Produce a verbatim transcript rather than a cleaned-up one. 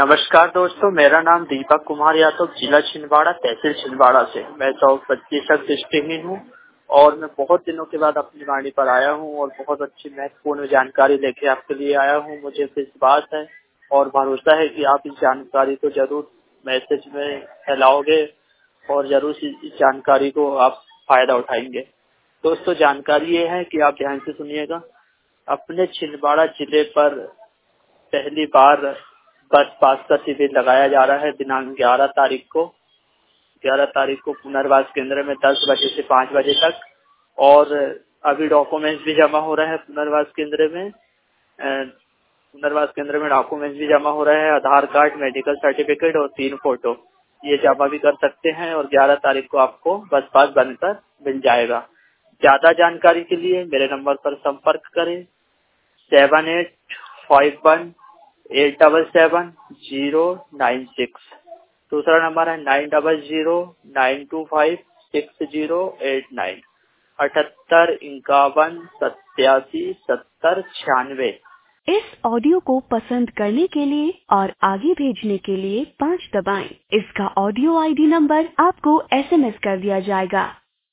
नमस्कार दोस्तों, मेरा नाम दीपक कुमार यादव, जिला छिंदवाड़ा, तहसील छिंदवाड़ा से मैं सौ प्रतिशत दृष्टिहीन हूँ और मैं बहुत दिनों के बाद अपनी वाणी पर आया हूँ और बहुत अच्छी महत्वपूर्ण जानकारी लेके आपके लिए आया हूँ। मुझे विश्वास है और भरोसा है कि आप इस जानकारी को जरूर मैसेज में फैलाओगे और जरूर इस जानकारी को आप फायदा उठाएंगे। दोस्तों, जानकारी ये है कि आप ध्यान से सुनिएगा। अपने छिंदवाड़ा जिले पर पहली बार बस पास का शिविर लगाया जा रहा है दिनांक ग्यारह तारीख को ग्यारह तारीख को पुनर्वास केंद्र में दस बजे से पाँच बजे तक। और अभी डॉक्यूमेंट्स भी जमा हो रहे हैं पुनर्वास केंद्र में अ, पुनर्वास केंद्र में डॉक्यूमेंट्स भी जमा हो रहे हैं, आधार कार्ड, मेडिकल सर्टिफिकेट और तीन फोटो ये जमा भी कर सकते हैं और ग्यारह तारीख को आपको बस पास बनकर मिल जाएगा। ज्यादा जानकारी के लिए मेरे नंबर पर संपर्क करें seven eight five one eight double seven zero nine six. दूसरा नंबर है nine double zero nine two five six zero eight nine. अठहत्तर इक्यावन सत्यासी सत्तर छियानवे। इस ऑडियो को पसंद करने के लिए और आगे भेजने के लिए पाँच दबाएं। इसका ऑडियो आईडी नंबर आपको एसएमएस कर दिया जाएगा।